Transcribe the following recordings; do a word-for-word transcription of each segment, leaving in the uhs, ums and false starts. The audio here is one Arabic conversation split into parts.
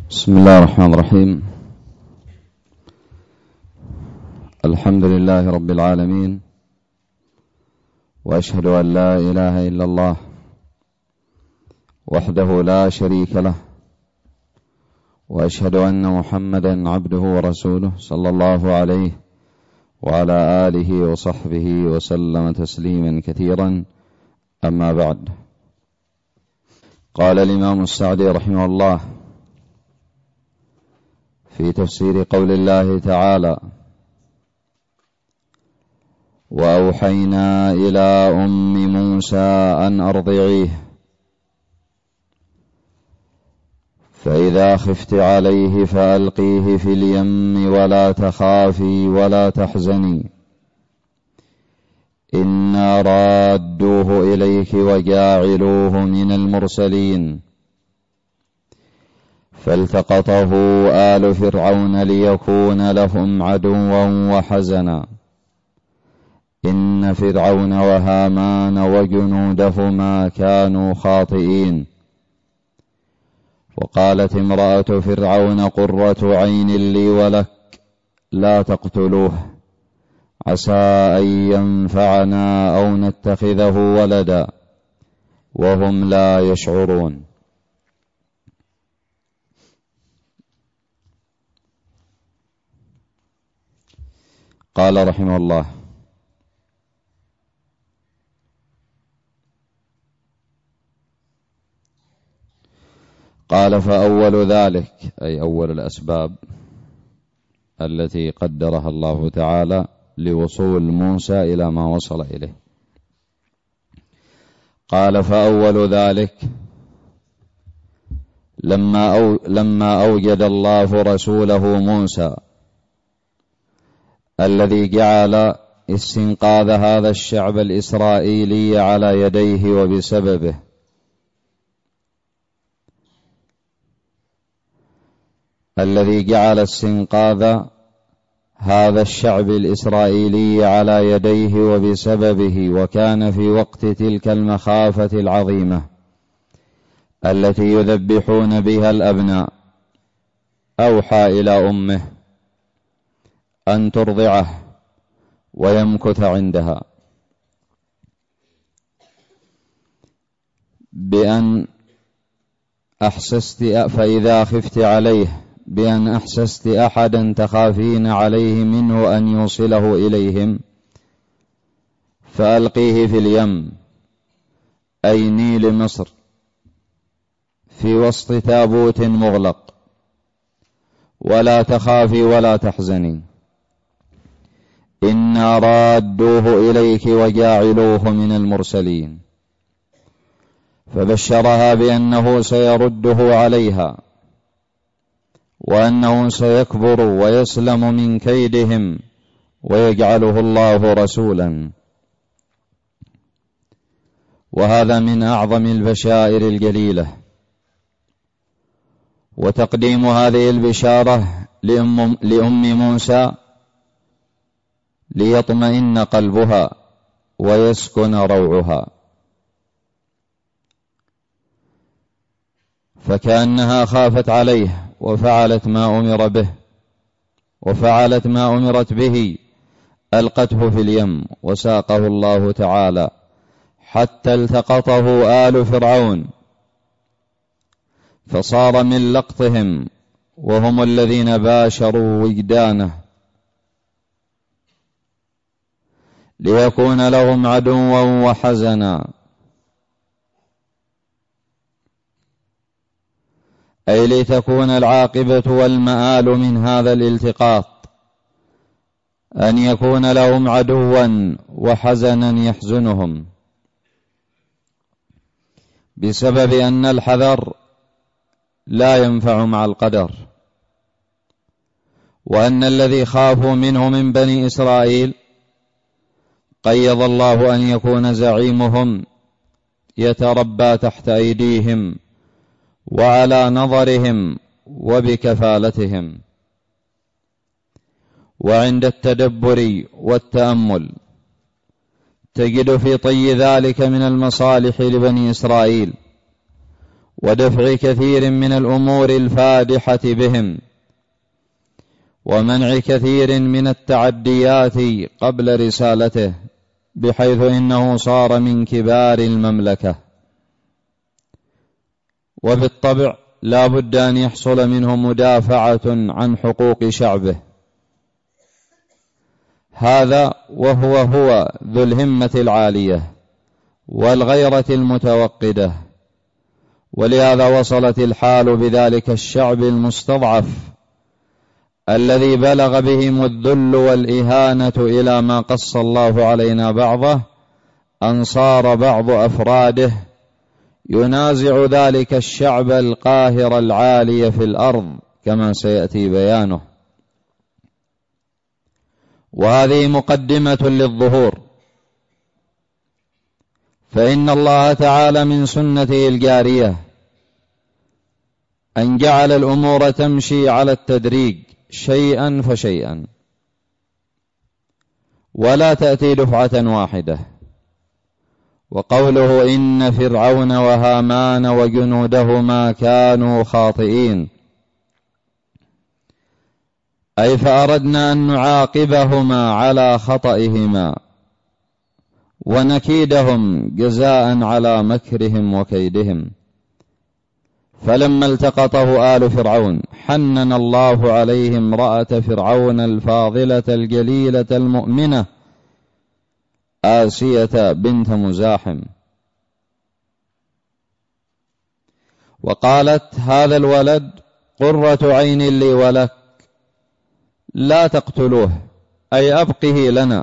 بسم الله الرحمن الرحيم. الحمد لله رب العالمين، وأشهد أن لا إله إلا الله وحده لا شريك له، وأشهد أن محمدا عبده ورسوله صلى الله عليه وعلى آله وصحبه وسلم تسليما كثيرا. أما بعد، قال الإمام السعدي رحمه الله في تفسير قول الله تعالى: وأوحينا إلى أم موسى أن أرضعيه فإذا خفت عليه فألقيه في اليم ولا تخافي ولا تحزني إنا رادوه إليك وجاعلوه من المرسلين. فالتقطه آل فرعون ليكون لهم عدوا وحزنا إن فرعون وهامان وجنودهما كانوا خاطئين. وقالت امرأة فرعون قرة عين لي ولك لا تقتلوه عسى أن ينفعنا أو نتخذه ولدا وهم لا يشعرون. قال رحمه الله: قال فأول ذلك، أي أول الأسباب التي قدرها الله تعالى لوصول موسى إلى ما وصل إليه، قال فأول ذلك لما, أو لما أوجد الله رسوله موسى الذي جعل استنقاذ هذا الشعب الإسرائيلي على يديه وبسببه، الذي جعل استنقاذ هذا الشعب الإسرائيلي على يديه وبسببه، وكان في وقت تلك المخافة العظيمة التي يذبحون بها الأبناء، أوحى إلى أمه أن ترضعه ويمكث عندها، بأن أحسست فإذا خفت عليه بأن أحسست أحدا تخافين عليه منه أن يوصله إليهم فألقيه في اليم، أي نيل مصر، في وسط تابوت مغلق، ولا تخافي ولا تحزني إنا رادوه إليك وجاعلوه من المرسلين. فبشرها بأنه سيرده عليها، وأنه سيكبر ويسلم من كيدهم ويجعله الله رسولا. وهذا من أعظم البشائر الجليلة، وتقديم هذه البشارة لأم, لأم موسى ليطمئن قلبها ويسكن روعها، فكأنها خافت عليه وفعلت ما أمر به وفعلت ما أمرت به، ألقته في اليم وساقه الله تعالى حتى التقطه آل فرعون، فصار من لقطهم وهم الذين باشروا وجدانه ليكون لهم عدوا وحزنا، أي لتكون العاقبة والمآل من هذا الالتقاط أن يكون لهم عدوا وحزنا يحزنهم، بسبب أن الحذر لا ينفع مع القدر، وأن الذي خافوا منه من بني إسرائيل قيض الله أن يكون زعيمهم يتربى تحت أيديهم وعلى نظرهم وبكفالتهم. وعند التدبر والتأمل تجد في طي ذلك من المصالح لبني إسرائيل ودفع كثير من الأمور الفادحة بهم، ومنع كثير من التعديات قبل رسالته، بحيث إنه صار من كبار المملكة، وبالطبع لا بد أن يحصل منه مدافعة عن حقوق شعبه. هذا وهو هو ذو الهمة العالية والغيرة المتوقدة، ولهذا وصلت الحال بذلك الشعب المستضعف الذي بلغ بهم الذل والإهانة إلى ما قص الله علينا بعضه، أن صار بعض أفراده ينازع ذلك الشعب القاهر العالي في الأرض كما سيأتي بيانه. وهذه مقدمة للظهور، فإن الله تعالى من سنته الجارية أن جعل الأمور تمشي على التدريج شيئا فشيئا، ولا تأتي دفعة واحدة. وقوله إن فرعون وهامان وجنودهما كانوا خاطئين، أي فأردنا أن نعاقبهما على خطئهما ونكيدهم جزاء على مكرهم وكيدهم. فلما التقطه آل فرعون حنن الله عليه امرأة فرعون الفاضلة الجليلة المؤمنة آسية بنت مزاحم، وقالت هذا الولد قرة عين لي ولك، لا تقتلوه، أي أبقه لنا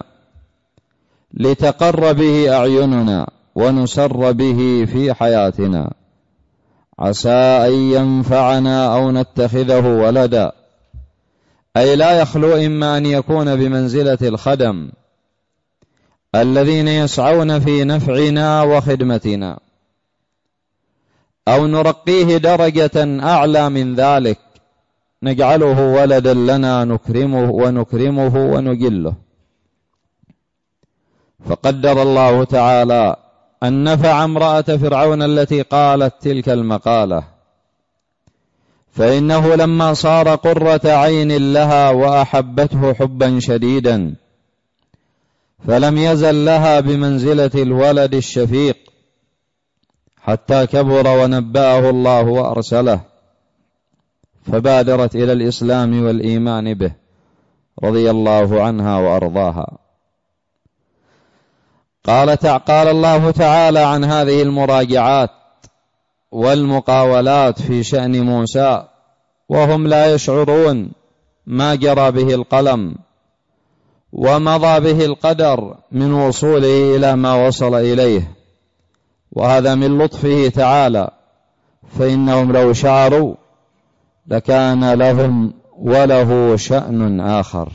لتقر به أعيننا ونسر به في حياتنا، عسى أن ينفعنا أو نتخذه ولدا، أي لا يخلو إما أن يكون بمنزلة الخدم الذين يسعون في نفعنا وخدمتنا، أو نرقيه درجة أعلى من ذلك نجعله ولدا لنا نكرمه ونكرمه ونجله. فقدر الله تعالى أن نفع امرأة فرعون التي قالت تلك المقالة، فإنه لما صار قرة عين لها وأحبته حبا شديدا، فلم يزل لها بمنزلة الولد الشفيق حتى كبر ونبأه الله وأرسله، فبادرت إلى الإسلام والإيمان به رضي الله عنها وأرضاها. قال قال الله تعالى عن هذه المراجعات والمقاولات في شأن موسى وهم لا يشعرون ما جرى به القلم ومضى به القدر من وصوله إلى ما وصل إليه، وهذا من لطفه تعالى، فإنهم لو شعروا لكان لهم وله شأن آخر.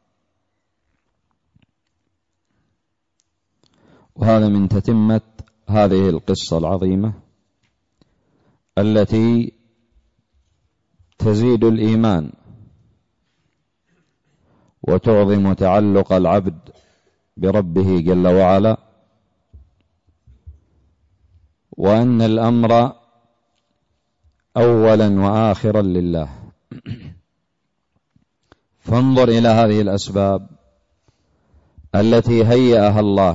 وهذا من تتمة هذه القصة العظيمة التي تزيد الإيمان وتعظم تعلق العبد بربه جل وعلا، وأن الأمر أولا وآخرا لله. فانظر إلى هذه الأسباب التي هيأها الله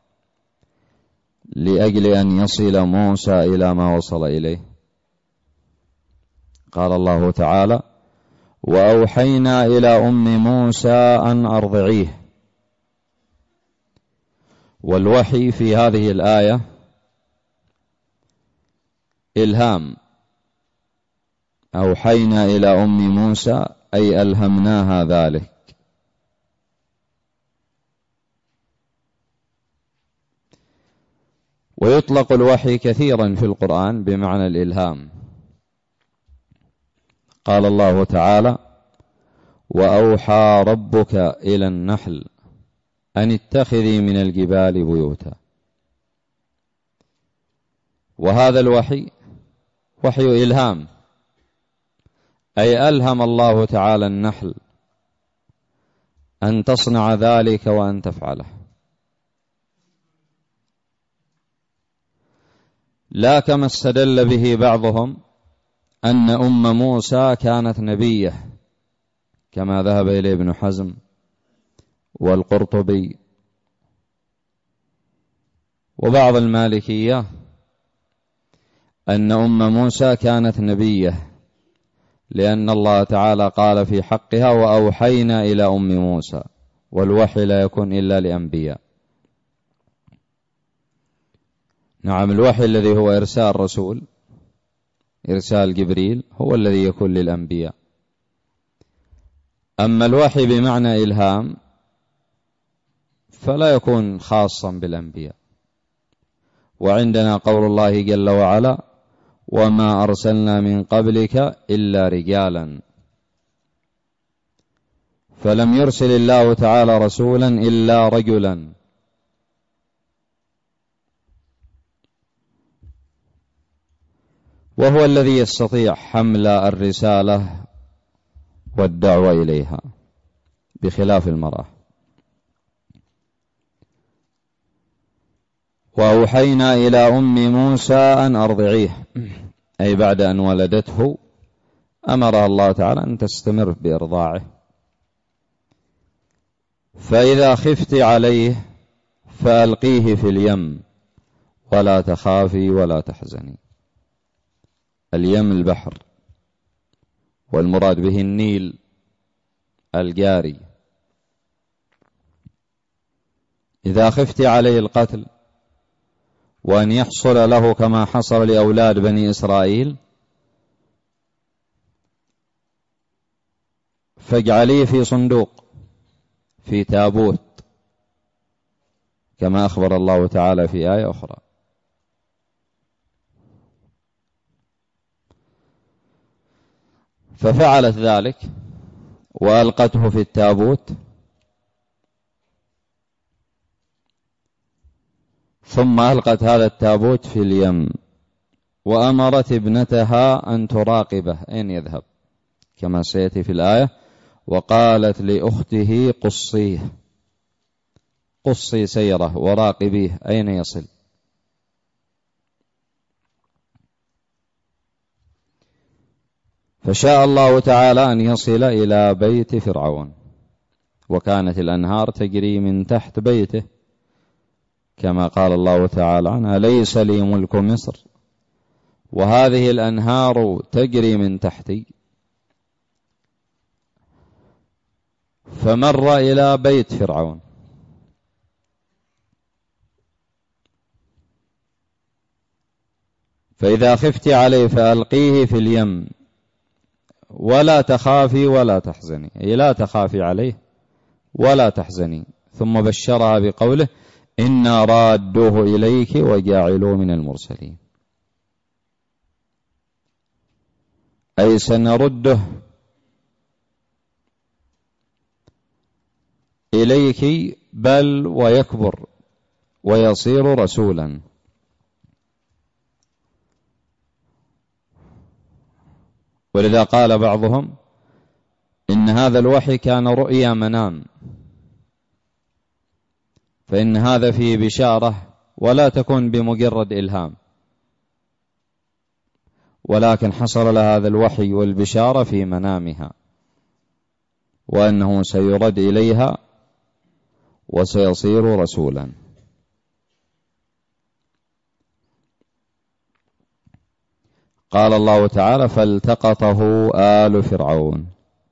لأجل أن يصل موسى إلى ما وصل إليه. قال الله تعالى وأوحينا إلى أم موسى أن أرضعيه. والوحي في هذه الآية إلهام، أوحينا إلى أم موسى أي ألهمناها ذلك. ويطلق الوحي كثيرا في القرآن بمعنى الإلهام. قال الله تعالى وأوحى ربك إلى النحل أن اتخذي من الجبال بيوتا. وهذا الوحي وحي إلهام، أي ألهم الله تعالى النحل أن تصنع ذلك وأن تفعله. لا كما استدل به بعضهم أن أم موسى كانت نبية كما ذهب إليه ابن حزم والقرطبي وبعض المالكية أن أم موسى كانت نبية لأن الله تعالى قال في حقها وأوحينا إلى أم موسى، والوحي لا يكون إلا لأنبياء. نعم، الوحي الذي هو إرسال رسول، إرسال جبريل، هو الذي يكون للأنبياء. أما الوحي بمعنى إلهام فلا يكون خاصا بالأنبياء. وعندنا قول الله جل وعلا: وما أرسلنا من قبلك إلا رجالا. فلم يرسل الله تعالى رسولا إلا رجلا. وهو الذي يستطيع حمل الرسالة والدعوة إليها بخلاف المرأة. وأوحينا إلى أم موسى أن أرضعيه، أي بعد أن ولدته أمرها الله تعالى أن تستمر بإرضاعه. فإذا خفت عليه فألقيه في اليم ولا تخافي ولا تحزني. اليم البحر، والمراد به النيل الجاري. إذا خفت عليه القتل وأن يحصل له كما حصل لأولاد بني إسرائيل فاجعليه في صندوق، في تابوت، كما أخبر الله تعالى في آية أخرى. ففعلت ذلك وألقته في التابوت، ثم ألقت هذا التابوت في اليم، وأمرت ابنتها أن تراقبه أين يذهب كما سيأتي في الآية: وقالت لأخته قصيه، قصي سيره وراقبيه أين يصل. فشاء الله تعالى أن يصل إلى بيت فرعون، وكانت الأنهار تجري من تحت بيته كما قال الله تعالى عنها: ليس لي ملك مصر وهذه الأنهار تجري من تحتي. فمر إلى بيت فرعون فإذا خفت عليه فألقيه في اليم ولا تخافي ولا تحزني، أي لا تخافي عليه ولا تحزني. ثم بشرها بقوله: إنا رادوه إليك وجاعلوه من المرسلين، أي سنرده إليك بل ويكبر ويصير رسولا. ولذا قال بعضهم إن هذا الوحي كان رؤيا منام، فإن هذا فيه بشارة ولا تكون بمجرد إلهام، ولكن حصل لها هذا الوحي والبشارة في منامها، وأنه سيرد إليها وسيصير رسولا. قال الله تعالى: فالتقطه آل فرعون،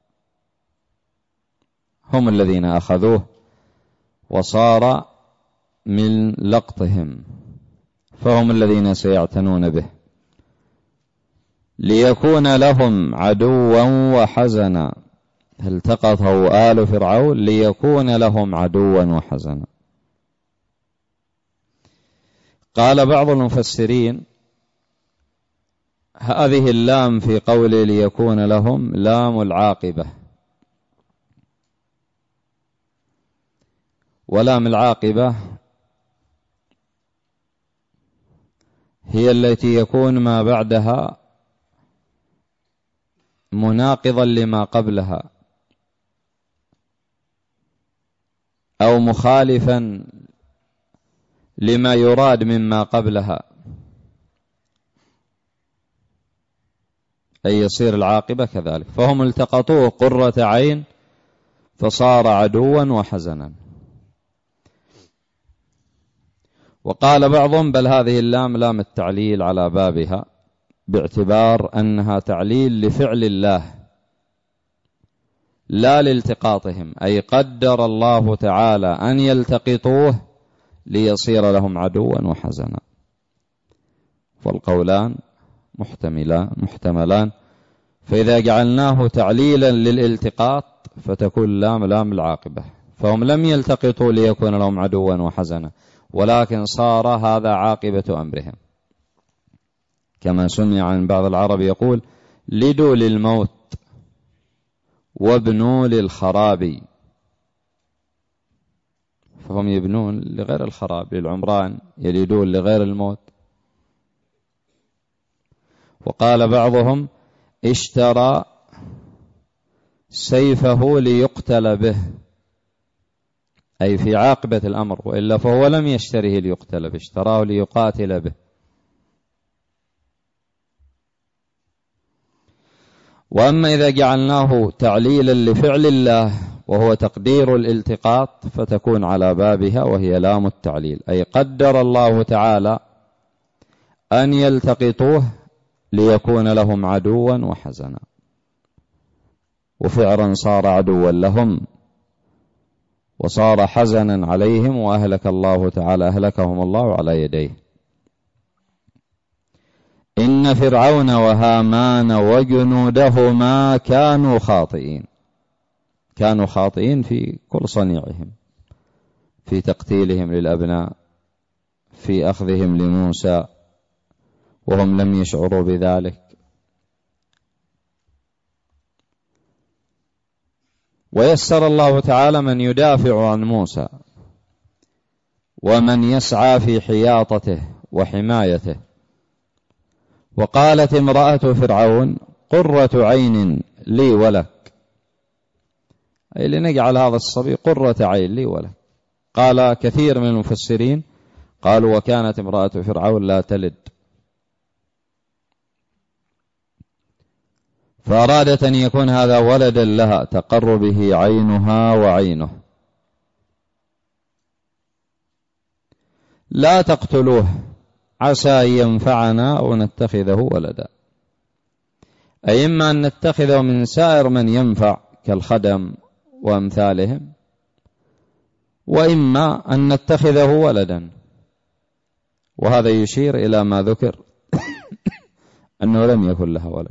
هم الذين أخذوه وصار من لقطهم، فهم الذين سيعتنون به ليكون لهم عدوا وحزنا. التقطه آل فرعون ليكون لهم عدوا وحزنا. قال بعض المفسرين: هذه اللام في قول ليكون لهم لام العاقبة، ولام العاقبة هي التي يكون ما بعدها مناقضا لما قبلها أو مخالفا لما يراد مما قبلها. أي يصير العاقبة كذلك. فهم التقطوه قرة عين فصار عدوا وحزنا. وقال بعضهم بل هذه اللام لام التعليل على بابها، باعتبار أنها تعليل لفعل الله لا لالتقاطهم، أي قدر الله تعالى أن يلتقطوه ليصير لهم عدوا وحزنا. فالقولان محتملان محتملان فإذا جعلناه تعليلا للالتقاط فتكون لام لام العاقبة، فهم لم يلتقطوا ليكون لهم عدوا وحزنا، ولكن صار هذا عاقبة أمرهم، كما سمع عن بعض العرب يقول لدوا للموت وابنوا للخراب، فهم يبنون لغير الخراب، للعمران، يلدون لغير الموت. وقال بعضهم اشترى سيفه ليقتل به، أي في عاقبة الأمر، وإلا فهو لم يشتره ليقتل به، اشتراه ليقاتل به. وأما إذا جعلناه تعليلا لفعل الله وهو تقدير الالتقاط فتكون على بابها، وهي لام التعليل، أي قدر الله تعالى أن يلتقطوه ليكون لهم عدوا وحزنا، وفعلا صار عدوا لهم وصار حزنا عليهم، وأهلك الله تعالى أهلكهم الله على يديه. إن فرعون وهامان وجنودهما كانوا خاطئين، كانوا خاطئين في كل صنيعهم، في تقتيلهم للأبناء، في أخذهم لموسى وهم لم يشعروا بذلك. ويسر الله تعالى من يدافع عن موسى ومن يسعى في حياطته وحمايته. وقالت امرأة فرعون قرة عين لي ولك، أي لنجعل هذا الصبي قرة عين لي ولك. قال كثير من المفسرين قالوا وكانت امرأة فرعون لا تلد، فأرادت أن يكون هذا ولدا لها تقر به عينها وعينه. لا تقتلوه عسى أن ينفعنا أو نتخذه ولدا، أي إما أن نتخذه من سائر من ينفع كالخدم وأمثالهم، وإما أن نتخذه ولدا. وهذا يشير إلى ما ذكر أنه لم يكن له ولد.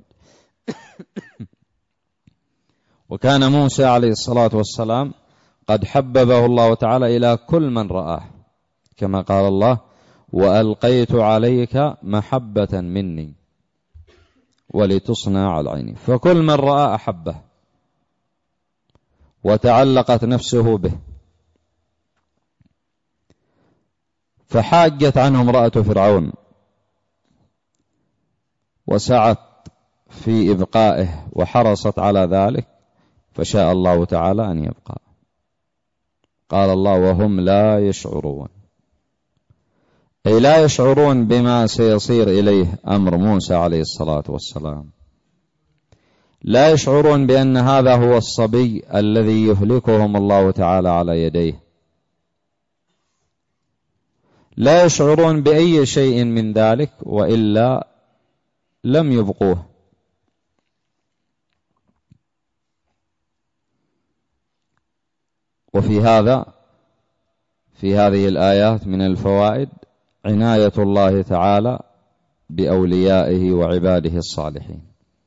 وكان موسى عليه الصلاة والسلام قد حببه الله تعالى إلى كل من رآه، كما قال الله وألقيت عليك محبة مني ولتصنع على عيني، فكل من رأى أحبه وتعلقت نفسه به. فحاجت عنه امرأة فرعون وسعت في إبقائه وحرصت على ذلك، فشاء الله تعالى أن يبقى. قال الله وهم لا يشعرون، أي لا يشعرون بما سيصير إليه أمر موسى عليه الصلاة والسلام، لا يشعرون بأن هذا هو الصبي الذي يهلكهم الله تعالى على يديه، لا يشعرون بأي شيء من ذلك، وإلا لم يبقوه. وفي هذا في هذه الآيات من الفوائد عناية الله تعالى بأوليائه وعباده الصالحين،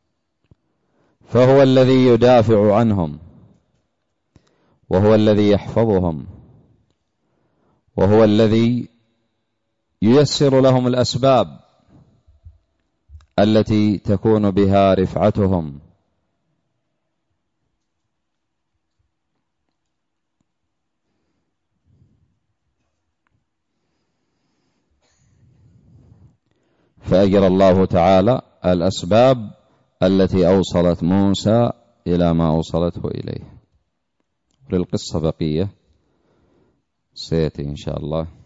فهو الذي يدافع عنهم، وهو الذي يحفظهم، وهو الذي ييسر لهم الأسباب التي تكون بها رفعتهم. فأجرى الله تعالى الأسباب التي أوصلت موسى إلى ما أوصلته إليه. للقصة بقية سيأتي إن شاء الله.